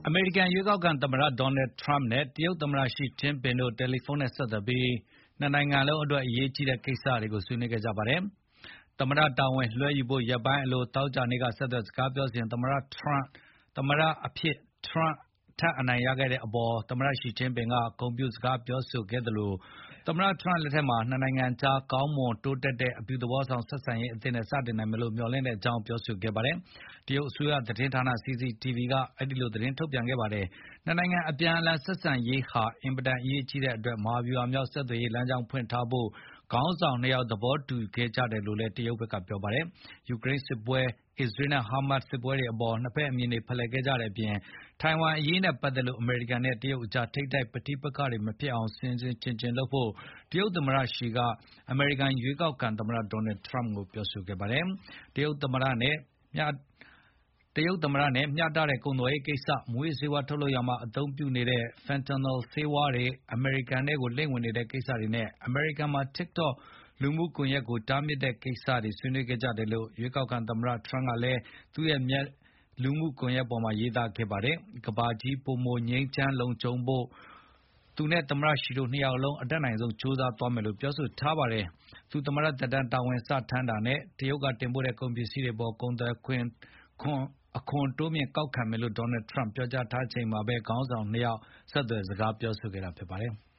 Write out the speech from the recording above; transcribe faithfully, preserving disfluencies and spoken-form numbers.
အမေရိကန်ရွေးကောက်ခံသမ္မတ Donald Trump နဲ့ တရုတ်သမ္မတ Xi Jinping တို့ တယ်လီဖုန်းနဲ့ဆက်သွယ်ပြီး နှစ်နိုင်ငံလုံးအတွက် အရေးကြီးတဲ့ကိစ္စတွေကို ဆွေးနွေးခဲ့ကြပါတယ်။ သမ္မတတာဝန်လွှဲယူဖို့ ရက်ပိုင်းအလို သောကြာနေ့က ဆက်သွယ်စကားပြောစဉ် သမ္မတအဖြစ် Trump ထပ်အနိုင်ရခဲ့တဲ့အပေါ် သမ္မတ Xi Jinping က ဂုဏ်ပြုစကားပြောဆိုခဲ့သလို သမ္မတ Trump လက်ထက်မှာ နှစ်နိုင်ငံကြား ကောင်းမွန်တိုးတက်တဲ့ အပြုသဘောဆောင်ဆက်ဆံရေးအသစ်နဲ့ စတင်နိုင်မယ်လို့ မျှော်လင့်ကြောင်း ပြောဆိုခဲ့ပါတယ်။ တရုတ်အစိုးရသတင်းဌာန စီစီတီဗီ က အဲဒီလို သတင်းထုတ်ပြန်ခဲ့ပါတယ်။ နှစ်နိုင်ငံအပြန်အလှန်ဆက်ဆံရေးဟာ အင်မတန်အရေးကြီးတဲ့အတွက် မဟာဗျူဟာမြောက် ဆက်သွယ်ရေးလမ်းကြောင်းဖွင့်ထားဖို့ ခေါင်းဆောင်နှစ်ယောက် သဘောတူခဲ့ကြတယ်လို့လည်း တရုတ်ဘက်ကပြောပါတယ်။ ယူကရိန်းစစ်ပွဲ၊ အစ္စရေးနဲ့ ဟာမတ်စ်စစ်ပွဲတွေအပေါ် နှစ်ဘက်အမြင်တွေဖလှယ်ခဲ့ကြတဲ့အပြင် ထိုင်ဝမ်အရေးနဲ့ပတ်သက်လို့ အမေရိကန်နဲ့ တရုတ်ကြား ထိပ်တိုက်ပဋိပက္ခတွေမဖြစ်အောင် ဆင်ဆင်ခြင်ခြင်လုပ်ဖို့ တရုတ်သမ္မတ Xi က အမေရိကန်ရွေးကောက်ခံသမ္မတ Donald Trump ကိုပြောဆိုခဲ့ပါတယ်။ တရုတ်သမ္မတနဲ့ မျှတတဲ့ကုန်သွယ်ရေးကိစ္စ၊ မူးယစ်ဆေးဝါးထုတ်လုပ်ရာမှာ အသုံးပြုနေတဲ့ Fentanyl ဆေးဝါးတွေ အမေရိကန်ထဲကို လှိမ့်ဝင်နေတဲ့ကိစ္စတွေနဲ့ အမေရိကန်မှာ TikTok လူမှုကွန်ယက်ကို တားမြစ်တဲ့ကိစ္စတွေ ဆွေးနွေးခဲ့ကြတယ်လို့ ရွေးကောက်ခံသမ္မတ Trump ကလည်း သူ့ရဲ့လူမှုကွန်ယက်ပေါ်မှာ ရေးသားခဲ့ပါတယ်။ ကမ္ဘာကြီး ပိုမိုငြိမ်းချမ်းလုံခြုံဖို့ သူနဲ့ သမ္မတ Xi တို့နှစ်ယောက်လုံး အတတ်နိုင်ဆုံး ကြိုးစားသွားမယ်လို့ ပြောဆိုထားပါတယ်။ သူသမ္မတသက်တမ်းတာဝန်စထမ်းတာနဲ့ တရုတ်ကတင်ပို့တဲ့ ကုန်ပစ္စည်းတွေအပေါ် ကုန်သွယ်ခွန် အခွန်တိုးမြှင့်ကောက်ခံမယ်လို့ Donald Trump ပြောကြားထားချိန်မှာပဲ ခေါင်းဆောင်နှစ်ယောက် ဆက်သွယ်စကားပြောဆိုခဲ့တာဖြစ်ပါတယ်။